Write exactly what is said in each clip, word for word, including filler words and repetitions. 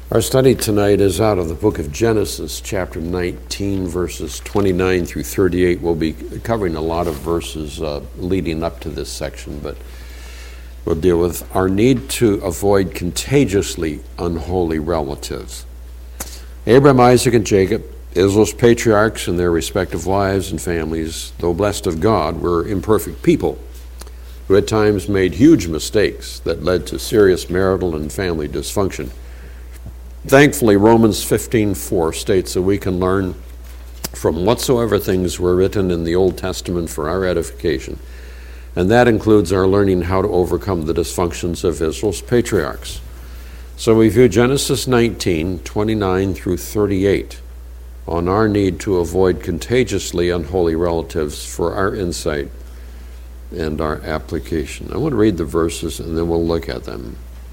Our study tonight is out of the book of Genesis, chapter nineteen, verses twenty-nine through thirty-eight. We'll be covering a lot of verses uh, leading up to this section, but we'll deal with our need to avoid contagiously unholy relatives. Abraham, Isaac, and Jacob, Israel's patriarchs and their respective wives and families, though blessed of God, were imperfect people who at times made huge mistakes that led to serious marital and family dysfunction. Thankfully, Romans fifteen four states that we can learn from whatsoever things were written in the Old Testament for our edification, and that includes our learning how to overcome the dysfunctions of Israel's patriarchs. So we view Genesis nineteen, twenty-nine through thirty-eight on our need to avoid contagiously unholy relatives for our insight and our application. I want to read the verses and then we'll look at them.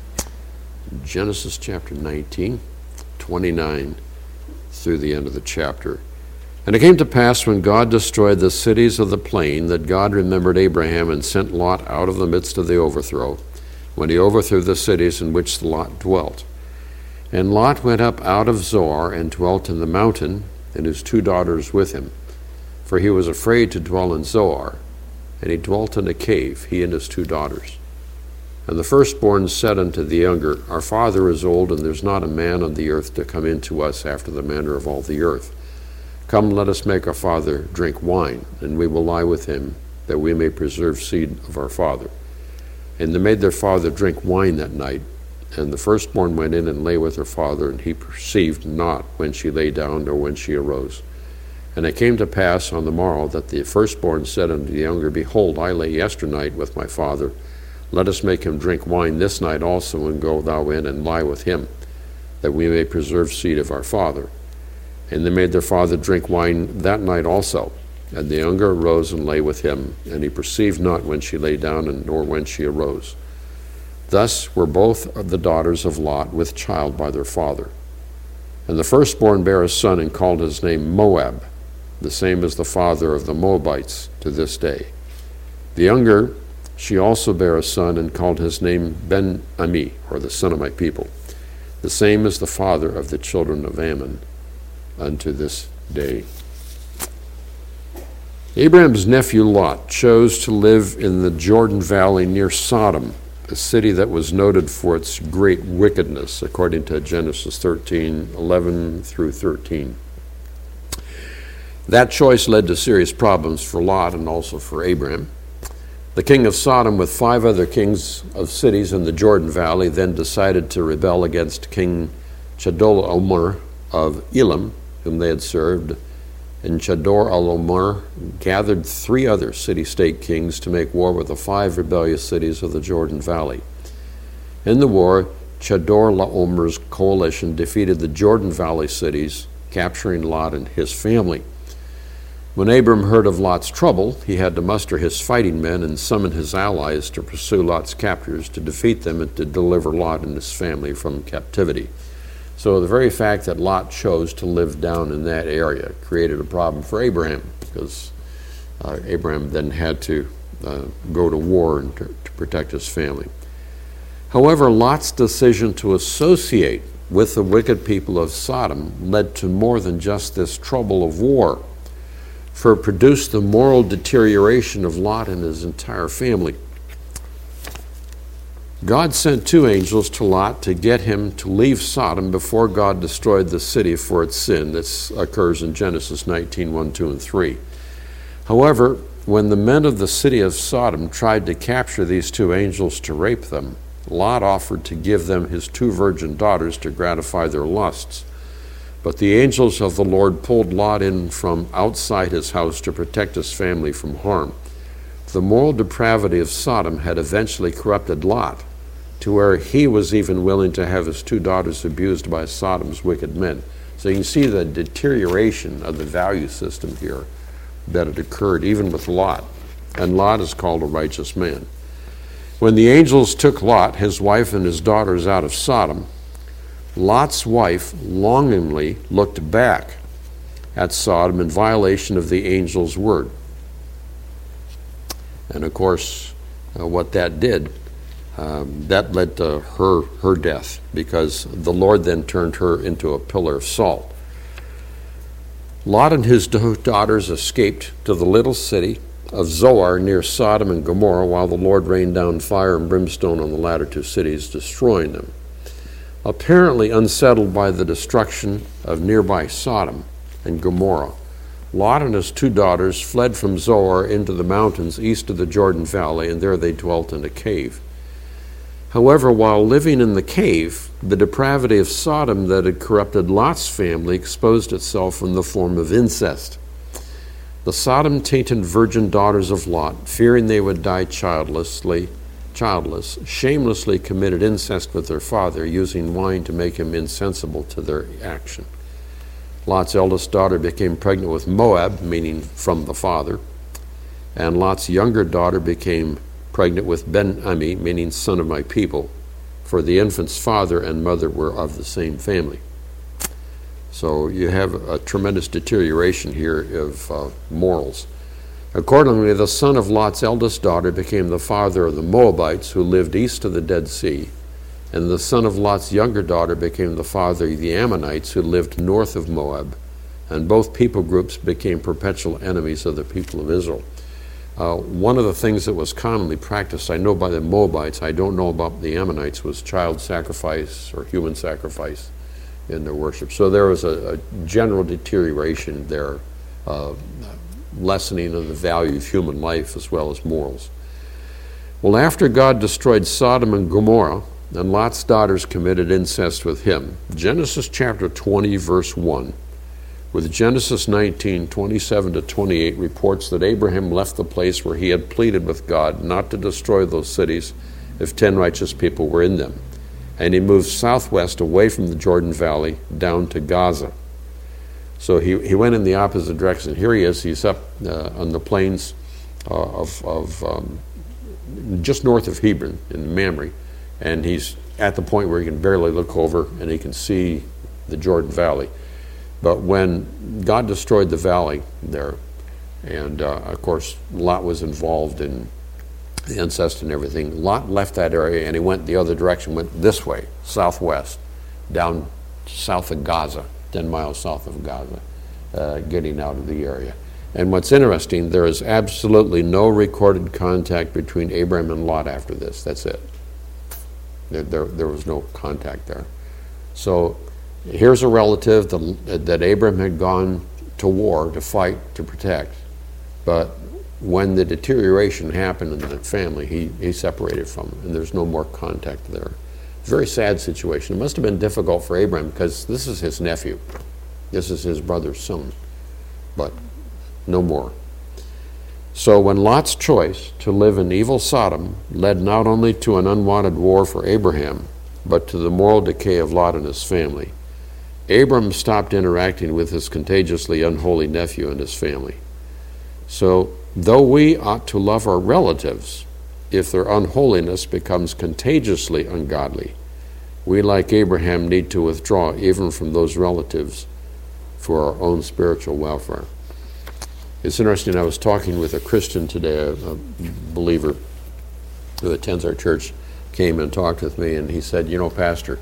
Genesis chapter nineteen, twenty-nine through the end of the chapter. And it came to pass when God destroyed the cities of the plain that God remembered Abraham and sent Lot out of the midst of the overthrow, when he overthrew the cities in which Lot dwelt. And Lot went up out of Zoar and dwelt in the mountain, and his two daughters with him. For he was afraid to dwell in Zoar, and he dwelt in a cave, he and his two daughters. And the firstborn said unto the younger, Our father is old, and there's not a man on the earth to come in to us after the manner of all the earth. Come, let us make our father drink wine, and we will lie with him, that we may preserve seed of our father. And they made their father drink wine that night. And the firstborn went in and lay with her father, and he perceived not when she lay down nor when she arose. And it came to pass on the morrow that the firstborn said unto the younger, Behold, I lay yesternight with my father. Let us make him drink wine this night also, and go thou in and lie with him, that we may preserve seed of our father. And they made their father drink wine that night also. And the younger arose and lay with him, and he perceived not when she lay down, and nor when she arose. Thus were both of the daughters of Lot with child by their father. And the firstborn bare a son, and called his name Moab. The same as the father of the Moabites to this day. The younger, she also bare a son, and called his name Ben-Ami, or the son of my people. The same as the father of the children of Ammon unto this day. Abraham's nephew Lot chose to live in the Jordan Valley near Sodom, a city that was noted for its great wickedness, according to Genesis thirteen, eleven through thirteen. That choice led to serious problems for Lot and also for Abraham. The king of Sodom, with five other kings of cities in the Jordan Valley, then decided to rebel against King Chedorlaomer of Elam, whom they had served. And Chedorlaomer gathered three other city-state kings to make war with the five rebellious cities of the Jordan Valley. In the war, Chedorlaomer's coalition defeated the Jordan Valley cities, capturing Lot and his family. When Abram heard of Lot's trouble, he had to muster his fighting men and summon his allies to pursue Lot's captors, to defeat them, and to deliver Lot and his family from captivity. So the very fact that Lot chose to live down in that area created a problem for Abraham, because uh, Abraham then had to uh, go to war and to, to protect his family. However, Lot's decision to associate with the wicked people of Sodom led to more than just this trouble of war, for it produced the moral deterioration of Lot and his entire family. God sent two angels to Lot to get him to leave Sodom before God destroyed the city for its sin. This occurs in Genesis nineteen, one, two, and three. However, when the men of the city of Sodom tried to capture these two angels to rape them, Lot offered to give them his two virgin daughters to gratify their lusts. But the angels of the Lord pulled Lot in from outside his house to protect his family from harm. The moral depravity of Sodom had eventually corrupted Lot to where he was even willing to have his two daughters abused by Sodom's wicked men. So you can see the deterioration of the value system here that had occurred even with Lot. And Lot is called a righteous man. When the angels took Lot, his wife, and his daughters out of Sodom, Lot's wife longingly looked back at Sodom in violation of the angel's word. And of course, uh, what that did Um, that led to her, her death, because the Lord then turned her into a pillar of salt. Lot and his daughters escaped to the little city of Zoar near Sodom and Gomorrah, while the Lord rained down fire and brimstone on the latter two cities, destroying them. Apparently unsettled by the destruction of nearby Sodom and Gomorrah, Lot and his two daughters fled from Zoar into the mountains east of the Jordan Valley, and there they dwelt in a cave. However, while living in the cave, the depravity of Sodom that had corrupted Lot's family exposed itself in the form of incest. The Sodom-tainted virgin daughters of Lot, fearing they would die childlessly, childless, shamelessly committed incest with their father, using wine to make him insensible to their action. Lot's eldest daughter became pregnant with Moab, meaning from the father, and Lot's younger daughter became pregnant with Ben-Ami, meaning son of my people, for the infant's father and mother were of the same family. So you have a tremendous deterioration here of uh, morals. Accordingly, the son of Lot's eldest daughter became the father of the Moabites, who lived east of the Dead Sea, and the son of Lot's younger daughter became the father of the Ammonites, who lived north of Moab, and both people groups became perpetual enemies of the people of Israel. Uh, one of the things that was commonly practiced, I know by the Moabites, I don't know about the Ammonites, was child sacrifice or human sacrifice in their worship. So there was a, a general deterioration there, uh, lessening of the value of human life as well as morals. Well, after God destroyed Sodom and Gomorrah, and Lot's daughters committed incest with him, Genesis chapter twenty, verse one, with Genesis nineteen, twenty-seven to twenty-eight, reports that Abraham left the place where he had pleaded with God not to destroy those cities if ten righteous people were in them. And he moved southwest away from the Jordan Valley down to Gaza. So he, he went in the opposite direction. Here he is. He's up uh, on the plains uh, of, of um, just north of Hebron in Mamre, and he's at the point where he can barely look over and he can see the Jordan Valley. But when God destroyed the valley there, and uh, of course Lot was involved in the incest and everything, Lot left that area and he went the other direction, went this way, southwest, down south of Gaza, ten miles south of Gaza, uh, getting out of the area. And what's interesting, there is absolutely no recorded contact between Abraham and Lot after this. That's it. There, there, there was no contact there. So here's a relative that, that Abraham had gone to war to fight, to protect. But when the deterioration happened in the family, he, he separated from them, and there's no more contact there. Very sad situation. It must have been difficult for Abraham because this is his nephew. This is his brother's son. But no more. So when Lot's choice to live in evil Sodom led not only to an unwanted war for Abraham, but to the moral decay of Lot and his family, Abram stopped interacting with his contagiously unholy nephew and his family. So, though we ought to love our relatives, if their unholiness becomes contagiously ungodly, we, like Abraham, need to withdraw even from those relatives for our own spiritual welfare. It's interesting, I was talking with a Christian today, a, a believer who attends our church, came and talked with me, and he said, you know, Pastor,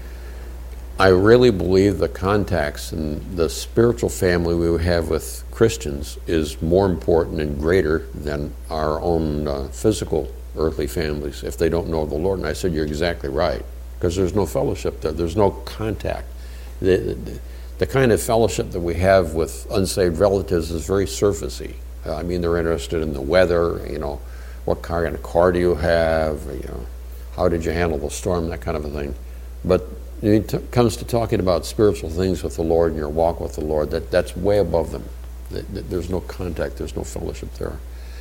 I really believe the contacts and the spiritual family we have with Christians is more important and greater than our own uh, physical earthly families if they don't know the Lord. And I said, you're exactly right, because there's no fellowship there. There's no contact. The, the, the kind of fellowship that we have with unsaved relatives is very surfacey. Uh, I mean, they're interested in the weather, you know, what kind of car do you have, you know, how did you handle the storm, that kind of a thing. But when it comes to talking about spiritual things with the Lord and your walk with the Lord, that, that's way above them. There's no contact, there's no fellowship there.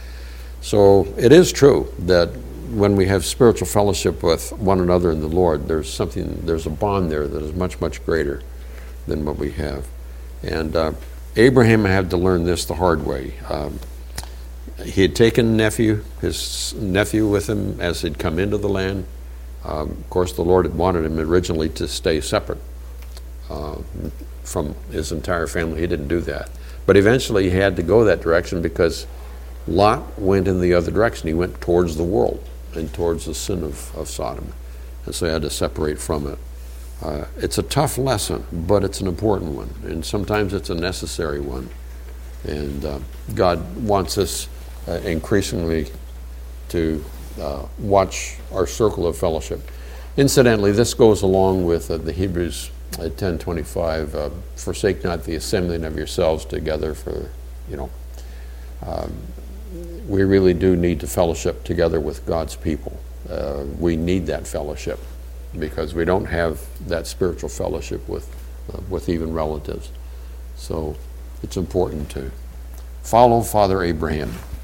So it is true that when we have spiritual fellowship with one another in the Lord, there's something, there's a bond there that is much, much greater than what we have. And uh, Abraham had to learn this the hard way. Um, he had taken nephew, his nephew with him as he'd come into the land. Um, of course, the Lord had wanted him originally to stay separate uh, from his entire family. He didn't do that. But eventually he had to go that direction because Lot went in the other direction. He went towards the world. and towards the sin of, of Sodom. And so he had to separate from it. Uh, it's a tough lesson, but it's an important one. And sometimes it's a necessary one. And uh, God wants us uh, increasingly to uh, watch our circle of fellowship. Incidentally, this goes along with uh, the Hebrews uh, ten twenty-five, uh, forsake not the assembling of yourselves together for, you know, um, we really do need to fellowship together with God's people. Uh, we need that fellowship because we don't have that spiritual fellowship with, uh, with even relatives. So it's important to follow Father Abraham.